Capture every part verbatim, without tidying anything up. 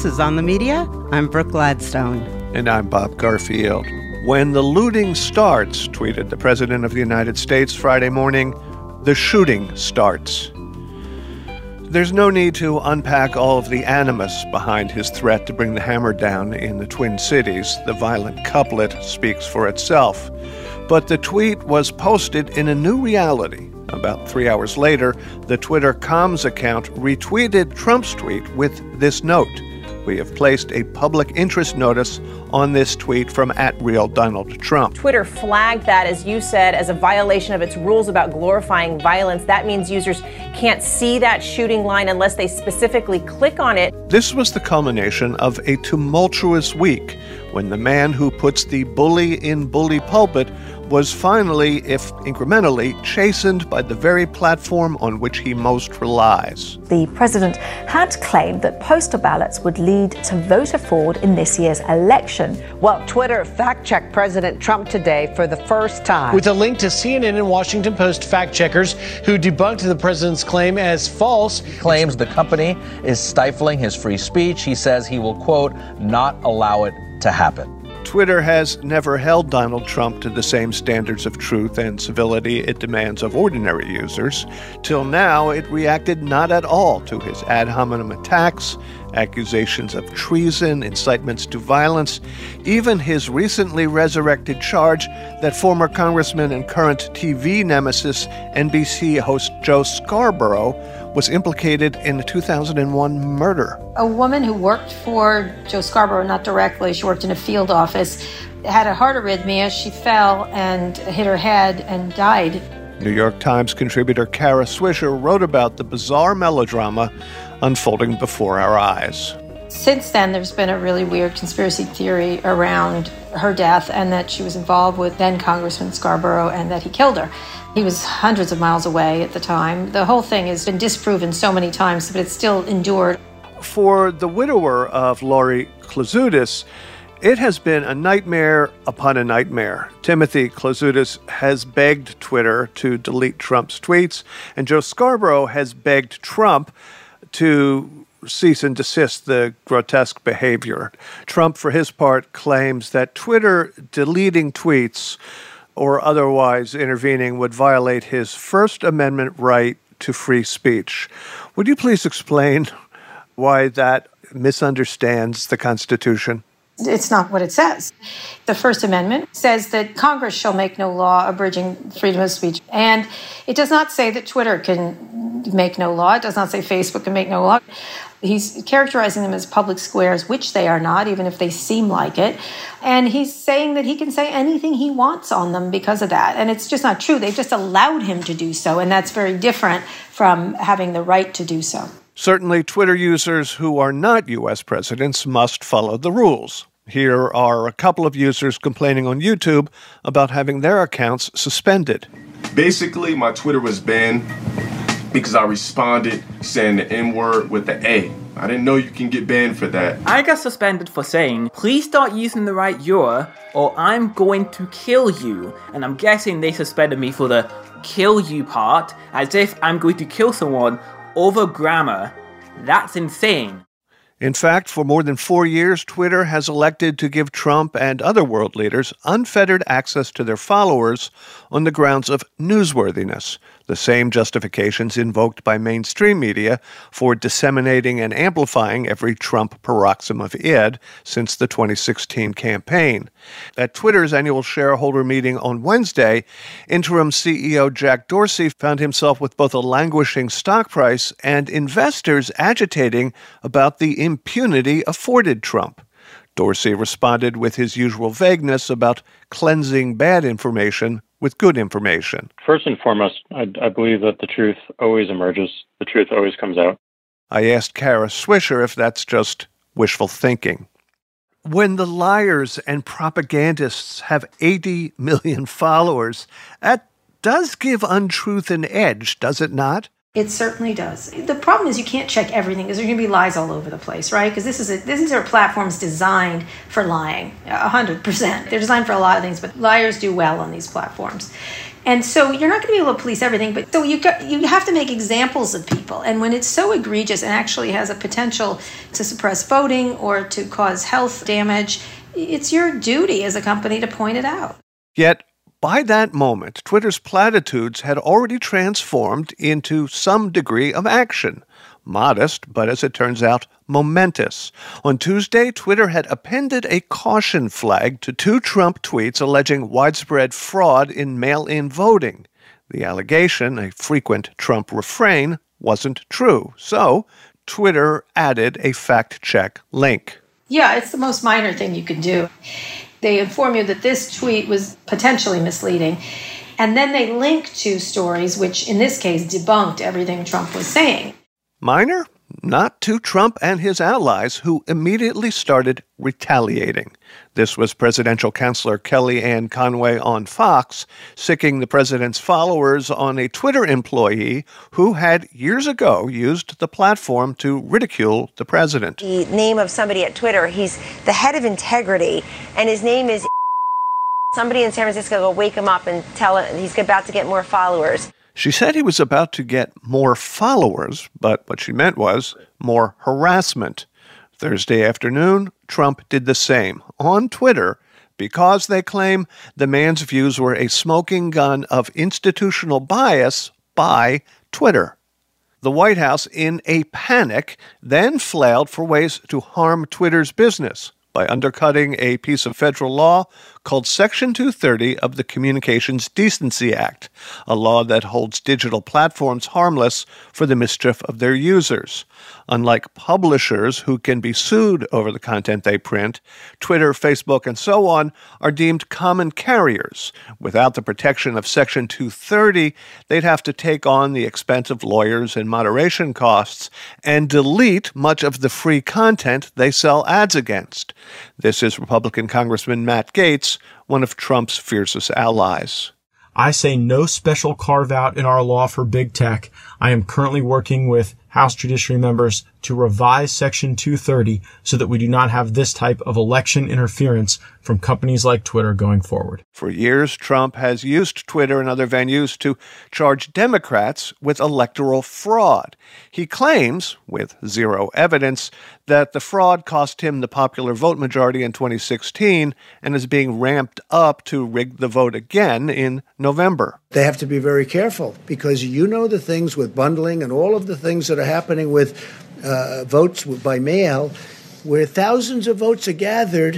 This is On the Media. I'm Brooke Gladstone. And I'm Bob Garfield. When the looting starts, tweeted the President of the United States Friday morning, the shooting starts. There's no need to unpack all of the animus behind his threat to bring the hammer down in the Twin Cities. The violent couplet speaks for itself. But the tweet was posted in a new reality. About three hours later, the Twitter comms account retweeted Trump's tweet with this note. We have placed a public interest notice on this tweet from at real Donald Trump. Twitter flagged that, as you said, as a violation of its rules about glorifying violence. That means users can't see that shooting line unless they specifically click on it. This was the culmination of a tumultuous week when the man who puts the bully in bully pulpit was finally, if incrementally, chastened by the very platform on which he most relies. The president had claimed that postal ballots would lead to voter fraud in this year's election. Well, Twitter fact-checked President Trump today for the first time. With a link to C N N and Washington Post fact-checkers who debunked the president's claim as false. He claims the company is stifling his free speech. He says he will, quote, not allow it to happen. Twitter has never held Donald Trump to the same standards of truth and civility it demands of ordinary users. Till now, it reacted not at all to his ad hominem attacks, accusations of treason, incitements to violence, even his recently resurrected charge that former congressman and current T V nemesis N B C host Joe Scarborough was implicated in the two thousand one murder. A woman who worked for Joe Scarborough, not directly, she worked in a field office, had a heart arrhythmia. She fell and hit her head and died. New York Times contributor Kara Swisher wrote about the bizarre melodrama unfolding before our eyes. Since then, there's been a really weird conspiracy theory around her death and that she was involved with then Congressman Scarborough and that he killed her. He was hundreds of miles away at the time. The whole thing has been disproven so many times, but it's still endured. For the widower of Lori Klausutis, it has been a nightmare upon a nightmare. Timothy Klausutis has begged Twitter to delete Trump's tweets, and Joe Scarborough has begged Trump to cease and desist the grotesque behavior. Trump, for his part, claims that Twitter deleting tweets or otherwise intervening would violate his First Amendment right to free speech. Would you please explain why that misunderstands the Constitution? It's not what it says. The First Amendment says that Congress shall make no law abridging freedom of speech. And it does not say that Twitter can make no law. It does not say Facebook can make no law. He's characterizing them as public squares, which they are not, even if they seem like it. And he's saying that he can say anything he wants on them because of that. And it's just not true. They've just allowed him to do so. And that's very different from having the right to do so. Certainly, Twitter users who are not U S presidents must follow the rules. Here are a couple of users complaining on YouTube about having their accounts suspended. Basically, my Twitter was banned because I responded saying the N-word with the A. I didn't know you can get banned for that. I got suspended for saying, please start using the right "you're" or I'm going to kill you. And I'm guessing they suspended me for the kill you part, as if I'm going to kill someone over grammar. That's insane. In fact, for more than four years, Twitter has elected to give Trump and other world leaders unfettered access to their followers on the grounds of newsworthiness, the same justifications invoked by mainstream media for disseminating and amplifying every Trump paroxysm of id since the twenty sixteen campaign. At Twitter's annual shareholder meeting on Wednesday, interim C E O Jack Dorsey found himself with both a languishing stock price and investors agitating about the impunity afforded Trump. Dorsey responded with his usual vagueness about cleansing bad information with good information. First and foremost, I, I believe that the truth always emerges. The truth always comes out. I asked Kara Swisher if that's just wishful thinking. When the liars and propagandists have eighty million followers, that does give untruth an edge, does it not? It certainly does. The problem is you can't check everything because there's going to be lies all over the place, right? Because this is a, these are platforms designed for lying, one hundred percent. They're designed for a lot of things, but liars do well on these platforms. And so you're not going to be able to police everything, but so you got, you have to make examples of people. And when it's so egregious and actually has a potential to suppress voting or to cause health damage, it's your duty as a company to point it out. Yet, by that moment, Twitter's platitudes had already transformed into some degree of action. Modest, but as it turns out, momentous. On Tuesday, Twitter had appended a caution flag to two Trump tweets alleging widespread fraud in mail-in voting. The allegation, a frequent Trump refrain, wasn't true. So, Twitter added a fact-check link. Yeah, it's the most minor thing you can do. They inform you that this tweet was potentially misleading, and then they link to stories which, in this case, debunked everything Trump was saying. Minor? Not to Trump and his allies, who immediately started retaliating. This was presidential counselor Kellyanne Conway on Fox, sicking the president's followers on a Twitter employee who had years ago used the platform to ridicule the president. The name of somebody at Twitter, he's the head of integrity, and his name is somebody in San Francisco will wake him up and tell him he's about to get more followers. She said he was about to get more followers, but what she meant was more harassment. Thursday afternoon, Trump did the same on Twitter because, they claim, the man's views were a smoking gun of institutional bias by Twitter. The White House, in a panic, then flailed for ways to harm Twitter's business by undercutting a piece of federal law called Section two thirty of the Communications Decency Act, a law that holds digital platforms harmless for the mischief of their users. Unlike publishers who can be sued over the content they print, Twitter, Facebook, and so on are deemed common carriers. Without the protection of Section two thirty, they'd have to take on the expense of lawyers and moderation costs and delete much of the free content they sell ads against. This is Republican Congressman Matt Gaetz, one of Trump's fiercest allies. I say no special carve-out in our law for big tech. I am currently working with House Judiciary members to revise Section two thirty so that we do not have this type of election interference from companies like Twitter going forward. For years, Trump has used Twitter and other venues to charge Democrats with electoral fraud. He claims, with zero evidence, that the fraud cost him the popular vote majority in twenty sixteen and is being ramped up to rig the vote again in November. They have to be very careful because you know the things with bundling and all of the things that are happening with uh, votes by mail, where thousands of votes are gathered,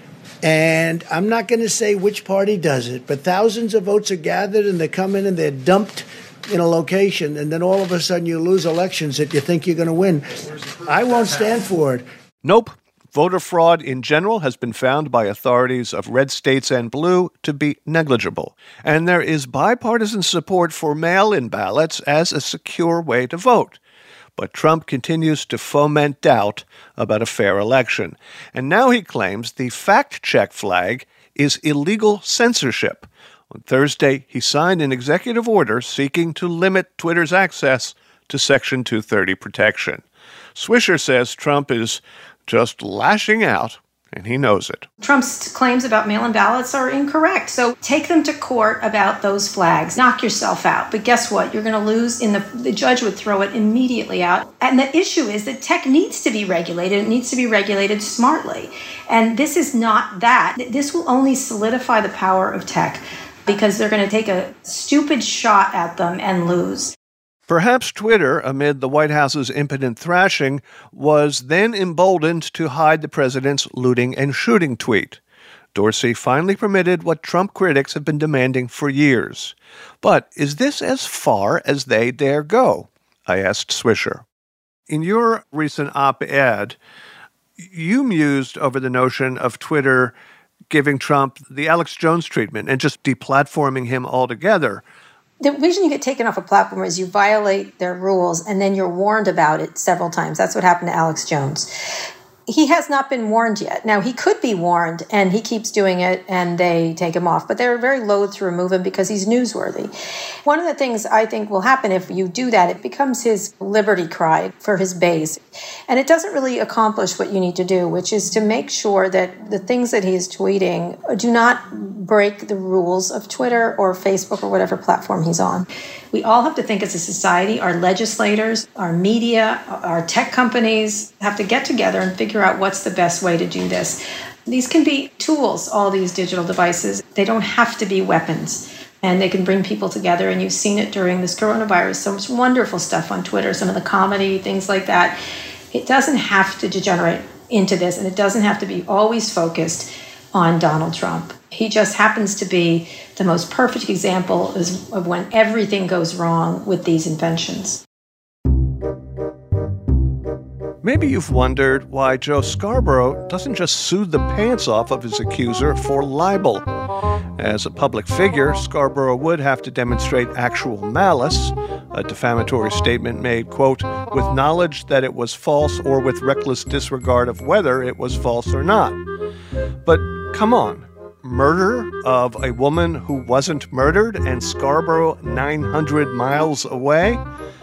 and I'm not going to say which party does it, but thousands of votes are gathered and they come in and they're dumped in a location, and then all of a sudden you lose elections that you think you're going to win. I won't stand for it. Nope. Voter fraud in general has been found by authorities of red states and blue to be negligible, and there is bipartisan support for mail-in ballots as a secure way to vote. But Trump continues to foment doubt about a fair election, and now he claims the fact-check flag is illegal censorship. On Thursday, he signed an executive order seeking to limit Twitter's access to Section two thirty protection. Swisher says Trump is just lashing out, and he knows it. Trump's claims about mail-in ballots are incorrect. So take them to court about those flags. Knock yourself out. But guess what? You're going to lose. In the the judge would throw it immediately out. And the issue is that tech needs to be regulated. It needs to be regulated smartly. And this is not that. This will only solidify the power of tech because they're going to take a stupid shot at them and lose. Perhaps Twitter, amid the White House's impotent thrashing, was then emboldened to hide the president's looting and shooting tweet. Dorsey finally permitted what Trump critics have been demanding for years. But is this as far as they dare go? I asked Swisher. In your recent op-ed, you mused over the notion of Twitter giving Trump the Alex Jones treatment and just deplatforming him altogether. The reason you get taken off a platform is you violate their rules and then you're warned about it several times. That's what happened to Alex Jones. he has not been warned yet. Now, he could be warned, and he keeps doing it, and they take him off. But they're very loath to remove him because he's newsworthy. One of the things I think will happen if you do that, it becomes his liberty cry for his base. And it doesn't really accomplish what you need to do, which is to make sure that the things that he is tweeting do not break the rules of Twitter or Facebook or whatever platform he's on. We all have to think as a society, our legislators, our media, our tech companies have to get together and figure out what's the best way to do this. These can be tools, all these digital devices. They don't have to be weapons. And they can bring people together. And you've seen it during this coronavirus. So much wonderful stuff on Twitter, some of the comedy, things like that. It doesn't have to degenerate into this. And it doesn't have to be always focused on Donald Trump. He just happens to be the most perfect example of when everything goes wrong with these inventions. Maybe you've wondered why Joe Scarborough doesn't just sue the pants off of his accuser for libel. As a public figure, Scarborough would have to demonstrate actual malice, a defamatory statement made, quote, with knowledge that it was false or with reckless disregard of whether it was false or not. But come on, murder of a woman who wasn't murdered and Scarborough nine hundred miles away?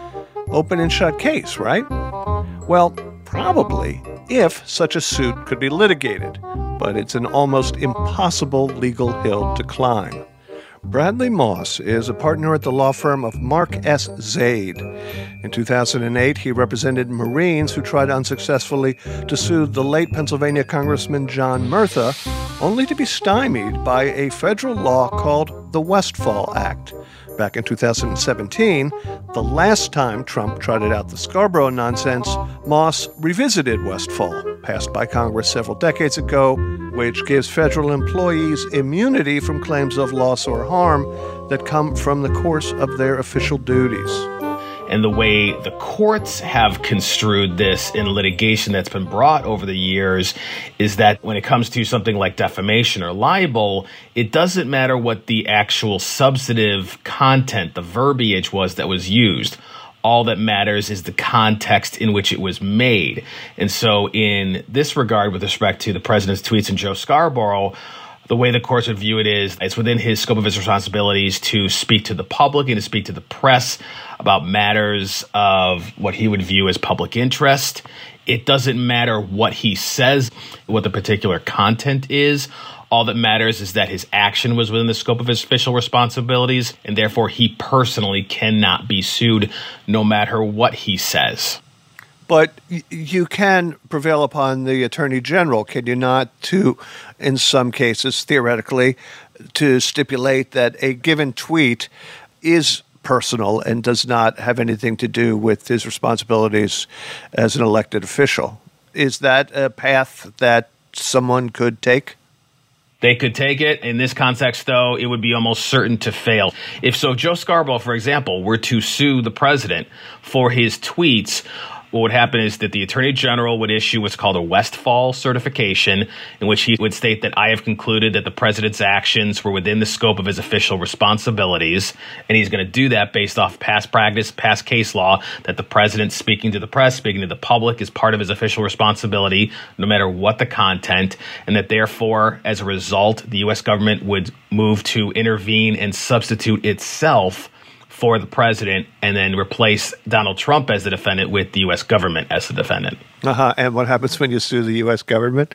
Open and shut case, right? Well, probably, if such a suit could be litigated, but it's an almost impossible legal hill to climb. Bradley Moss is a partner at the law firm of Mark S. Zaid. In two thousand eight, he represented Marines who tried unsuccessfully to sue the late Pennsylvania Congressman John Murtha, only to be stymied by a federal law called the Westfall Act. Back in two thousand seventeen, the last time Trump trotted out the Scarborough nonsense, Moss revisited Westfall, passed by Congress several decades ago, which gives federal employees immunity from claims of loss or harm that come from the course of their official duties. And the way the courts have construed this in litigation that's been brought over the years is that when it comes to something like defamation or libel, it doesn't matter what the actual substantive content, the verbiage was that was used. All that matters is the context in which it was made. And so in this regard, with respect to the president's tweets and Joe Scarborough, the way the courts would view it is it's within his scope of his responsibilities to speak to the public and to speak to the press about matters of what he would view as public interest. It doesn't matter what he says, what the particular content is. All that matters is that his action was within the scope of his official responsibilities, and therefore he personally cannot be sued no matter what he says. But you can prevail upon the Attorney General, can you not, to, in some cases, theoretically, to stipulate that a given tweet is personal and does not have anything to do with his responsibilities as an elected official? Is that a path that someone could take? They could take it. In this context, though, it would be almost certain to fail. If so, Joe Scarborough, for example, were to sue the president for his tweets, what would happen is that the Attorney General would issue what's called a Westfall certification, in which he would state that I have concluded that the president's actions were within the scope of his official responsibilities. And he's going to do that based off past practice, past case law, that the president speaking to the press, speaking to the public is part of his official responsibility, no matter what the content. And that therefore, as a result, the U S government would move to intervene and substitute itself for the president and then replace Donald Trump as the defendant with the U S government as the defendant. Uh-huh. And what happens when you sue the U S government?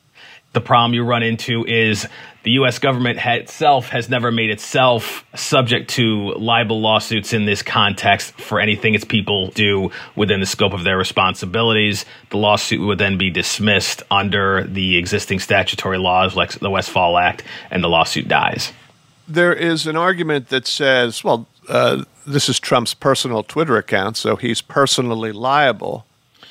The problem you run into is the U S government ha- itself has never made itself subject to libel lawsuits in this context for anything its people do within the scope of their responsibilities. The lawsuit would then be dismissed under the existing statutory laws like the Westfall Act, and the lawsuit dies. There is an argument that says, well, uh, this is Trump's personal Twitter account, so he's personally liable.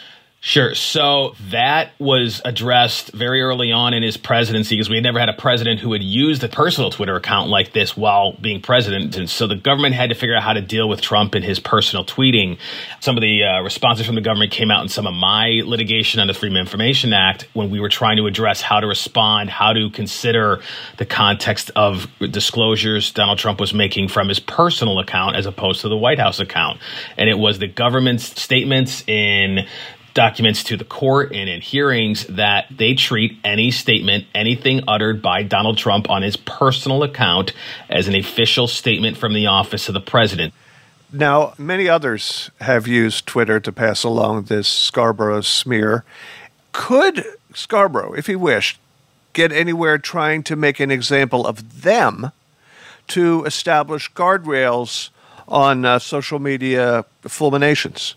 Sure. So that was addressed very early on in his presidency because we had never had a president who had used a personal Twitter account like this while being president. And so the government had to figure out how to deal with Trump and his personal tweeting. Some of the uh, responses from the government came out in some of my litigation on the Freedom of Information Act when we were trying to address how to respond, how to consider the context of disclosures Donald Trump was making from his personal account as opposed to the White House account. And it was the government's statements in documents to the court and in hearings that they treat any statement, anything uttered by Donald Trump on his personal account as an official statement from the office of the president. Now, many others have used Twitter to pass along this Scarborough smear. Could Scarborough, if he wished, get anywhere trying to make an example of them to establish guardrails on uh, social media fulminations?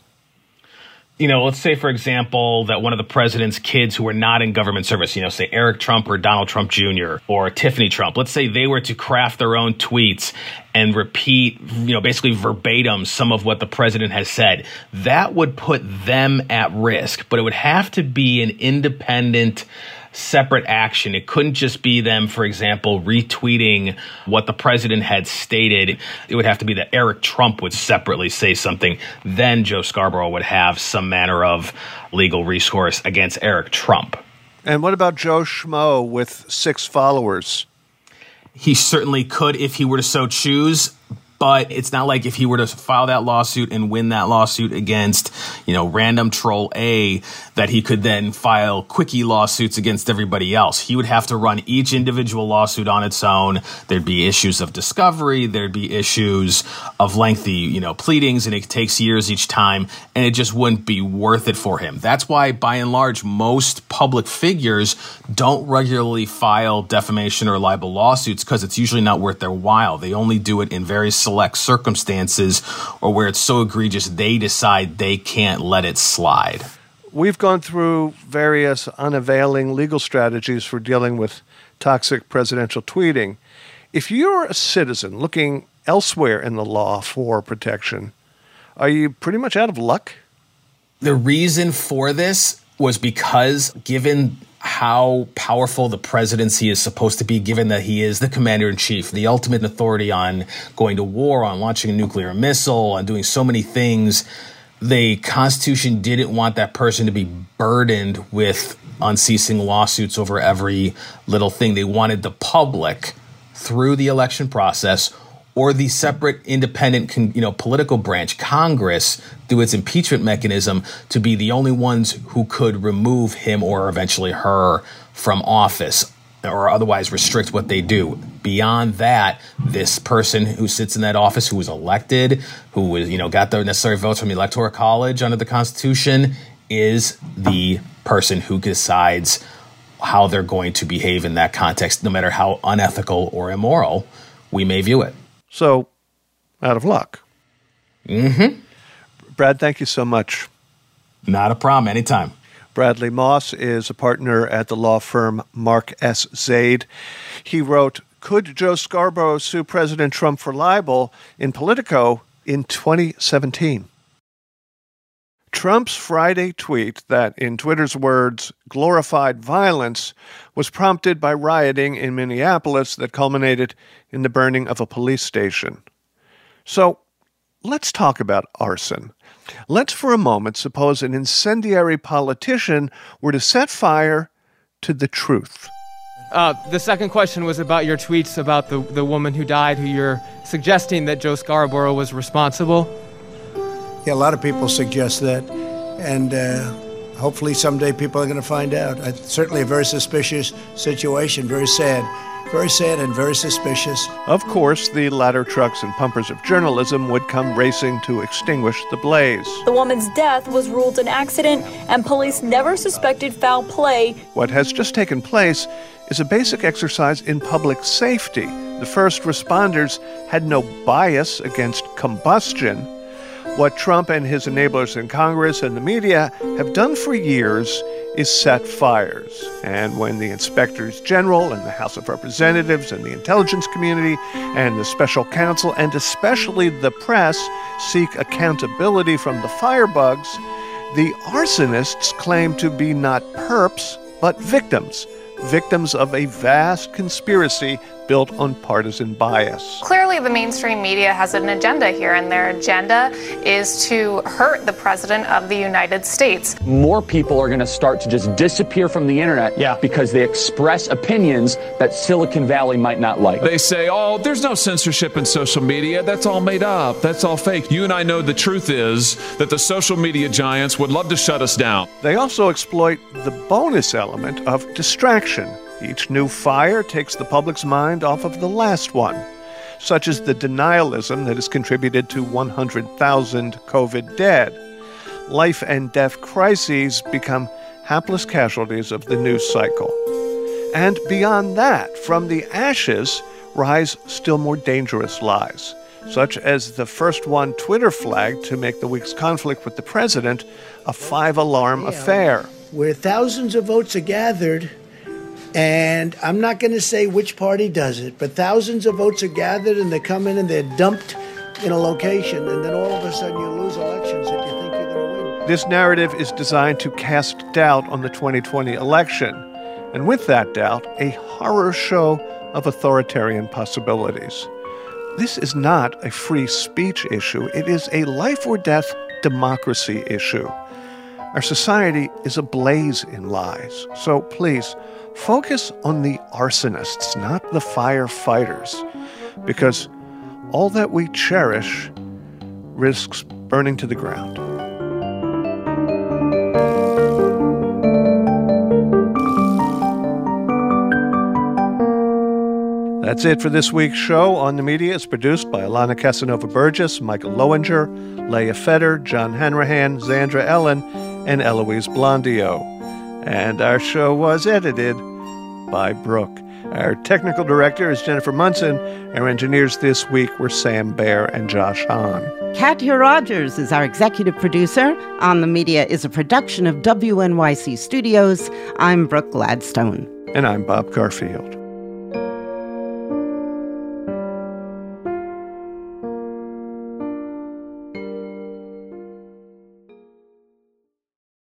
You know, let's say, for example, that one of the president's kids who are not in government service, you know, say Eric Trump or Donald Trump Junior or Tiffany Trump, let's say they were to craft their own tweets and repeat, you know, basically verbatim some of what the president has said. That would put them at risk, but it would have to be an independent, separate action. It couldn't just be them, for example, retweeting what the president had stated. It would have to be that Eric Trump would separately say something. Then Joe Scarborough would have some manner of legal recourse against Eric Trump. And what about Joe Schmo with six followers? He certainly could if he were to so choose. But it's not like if he were to file that lawsuit and win that lawsuit against, you know, random troll A, that he could then file quickie lawsuits against everybody else. He would have to run each individual lawsuit on its own. There'd be issues of discovery. There'd be issues of lengthy, you know, pleadings, and it takes years each time, and it just wouldn't be worth it for him. That's why, by and large, most public figures don't regularly file defamation or libel lawsuits because it's usually not worth their while. They only do it in very select circumstances or where it's so egregious they decide they can't let it slide. We've gone through various unavailing legal strategies for dealing with toxic presidential tweeting. If you're a citizen looking elsewhere in the law for protection, are you pretty much out of luck? The reason for this was because, given how powerful the presidency is supposed to be, given that he is the commander-in-chief, the ultimate authority on going to war, on launching a nuclear missile, on doing so many things, the Constitution didn't want that person to be burdened with unceasing lawsuits over every little thing. They wanted the public, through the election process, or the separate independent, you know, political branch, Congress, through its impeachment mechanism, to be the only ones who could remove him or eventually her from office or otherwise restrict what they do. Beyond that, this person who sits in that office, who was elected, who was, you know, got the necessary votes from the Electoral College under the Constitution, is the person who decides how they're going to behave in that context, no matter how unethical or immoral we may view it. So, out of luck. Mm-hmm. Brad, thank you so much. Not a problem. Anytime. Bradley Moss is a partner at the law firm Mark S. Zaid. He wrote, "Could Joe Scarborough sue President Trump for libel?" in Politico in twenty seventeen. Trump's Friday tweet that, in Twitter's words, glorified violence, was prompted by rioting in Minneapolis that culminated in the burning of a police station. So, let's talk about arson. Let's for a moment suppose an incendiary politician were to set fire to the truth. Uh, the second question was about your tweets about the, the woman who died, who you're suggesting that Joe Scarborough was responsible. Yeah, a lot of people suggest that, and uh, hopefully someday people are going to find out. Uh, certainly a very suspicious situation, very sad. Very sad and very suspicious. Of course, the ladder trucks and pumpers of journalism would come racing to extinguish the blaze. The woman's death was ruled an accident, and police never suspected foul play. What has just taken place is a basic exercise in public safety. The first responders had no bias against combustion. What Trump and his enablers in Congress and the media have done for years is set fires. And when the inspectors general and the House of Representatives and the intelligence community and the special counsel and especially the press seek accountability from the firebugs, the arsonists claim to be not perps, but victims. Victims of a vast conspiracy built on partisan bias. Clearly, the mainstream media has an agenda here, and their agenda is to hurt the President of the United States. More people are going to start to just disappear from the internet yeah. because they express opinions that Silicon Valley might not like. They say, oh, there's no censorship in social media. That's all made up. That's all fake. You and I know the truth is that the social media giants would love to shut us down. They also exploit the bonus element of distraction. Each new fire takes the public's mind off of the last one, such as the denialism that has contributed to one hundred thousand COVID dead. Life and death crises become hapless casualties of the news cycle. And beyond that, from the ashes rise still more dangerous lies, such as the first one Twitter flagged to make the week's conflict with the president a five-alarm yeah, affair. Where thousands of votes are gathered, and I'm not going to say which party does it, but thousands of votes are gathered and they come in and they're dumped in a location, and then all of a sudden you lose elections that you think you're going to win. This narrative is designed to cast doubt on the twenty twenty election, and with that doubt, a horror show of authoritarian possibilities. This is not a free speech issue. It is a life or death democracy issue. Our society is ablaze in lies. So please, focus on the arsonists, not the firefighters, because all that we cherish risks burning to the ground. That's it for this week's show. On the Media is produced by Alana Casanova-Burgess, Michael Lowinger, Leah Feder, John Hanrahan, Zandra Ellen, and Eloise Blondio. And our show was edited by Brooke. Our technical director is Jennifer Munson. Our engineers this week were Sam Baer and Josh Hahn. Katya Rogers is our executive producer. On the Media is a production of W N Y C Studios. I'm Brooke Gladstone. And I'm Bob Garfield.